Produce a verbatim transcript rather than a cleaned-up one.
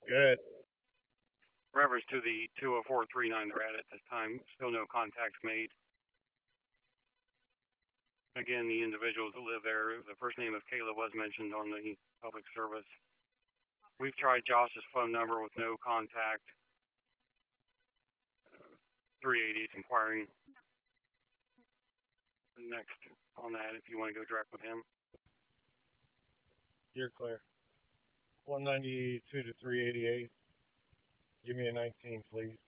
Good. Reference to the two oh four three nine they're at at this time. Still no contacts made. Again, the individuals that live there, the first name of Kayla was mentioned on the public service. We've tried Josh's phone number with no contact. three eighty is inquiring next on that if you want to go direct with him. You're clear. one ninety-two to three eighty-eight. Give me a nineteen, please.